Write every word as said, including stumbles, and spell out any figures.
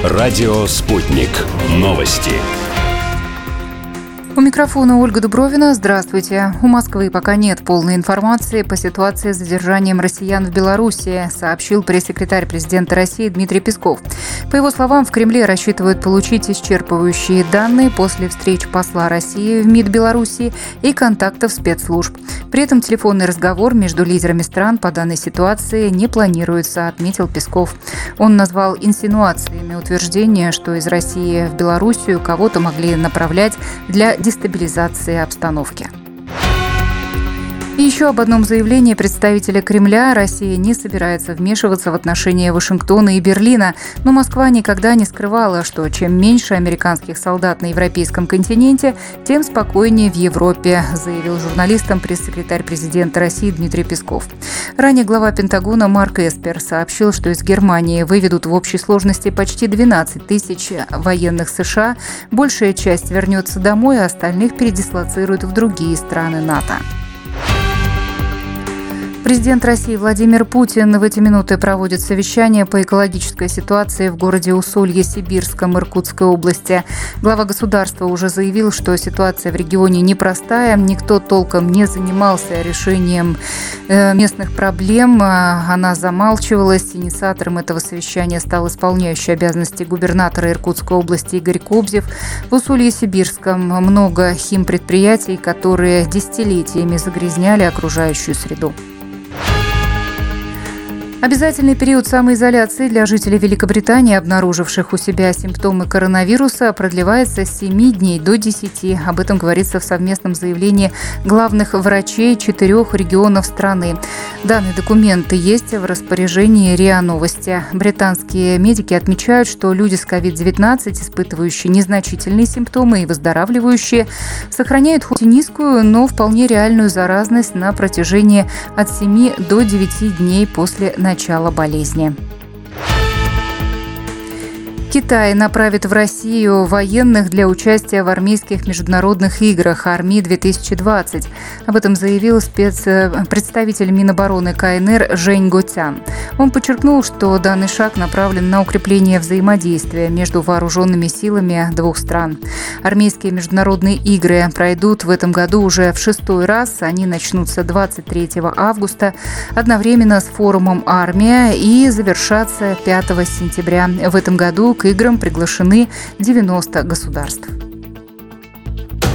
Радио «Спутник». Новости. У микрофона Ольга Дубровина. Здравствуйте. У Москвы пока нет полной информации по ситуации с задержанием россиян в Беларуси, сообщил пресс-секретарь президента России Дмитрий Песков. По его словам, в Кремле рассчитывают получить исчерпывающие данные после встреч посла России в МИД Беларуси и контактов спецслужб. При этом телефонный разговор между лидерами стран по данной ситуации не планируется, отметил Песков. Он назвал инсинуациями утверждения, что из России в Белоруссию кого-то могли направлять для дестабилизации обстановки. И еще об одном заявлении представителя Кремля. Россия не собирается вмешиваться в отношения Вашингтона и Берлина, но Москва никогда не скрывала, что чем меньше американских солдат на европейском континенте, тем спокойнее в Европе, заявил журналистам пресс-секретарь президента России Дмитрий Песков. Ранее глава Пентагона Марк Эспер сообщил, что из Германии выведут в общей сложности почти двенадцать тысяч военных США. Большая часть вернется домой, а остальных передислоцируют в другие страны НАТО. Президент России Владимир Путин в эти минуты проводит совещание по экологической ситуации в городе Усолье-Сибирском Иркутской области. Глава государства уже заявил, что ситуация в регионе непростая, никто толком не занимался решением местных проблем, она замалчивалась. Инициатором этого совещания стал исполняющий обязанности губернатора Иркутской области Игорь Кобзев. В Усолье-Сибирском много химпредприятий, которые десятилетиями загрязняли окружающую среду. Обязательный период самоизоляции для жителей Великобритании, обнаруживших у себя симптомы коронавируса, продлевается с семи дней до десяти. Об этом говорится в совместном заявлении главных врачей четырех регионов страны. Данные документы есть в распоряжении РИА Новости. Британские медики отмечают, что люди с ковид девятнадцать, испытывающие незначительные симптомы и выздоравливающие, сохраняют хоть и низкую, но вполне реальную заразность на протяжении от семи до девяти дней после начала. начала болезни. Китай направит в Россию военных для участия в армейских международных играх «Арми-две тысячи двадцать». Об этом заявил спецпредставитель Минобороны КНР Жень Готян. Он подчеркнул, что данный шаг направлен на укрепление взаимодействия между вооруженными силами двух стран. Армейские международные игры пройдут в этом году уже в шестой раз. Они начнутся двадцать третьего августа одновременно с форумом «Армия» и завершатся пятого сентября. В этом году к играм приглашены девяносто государств.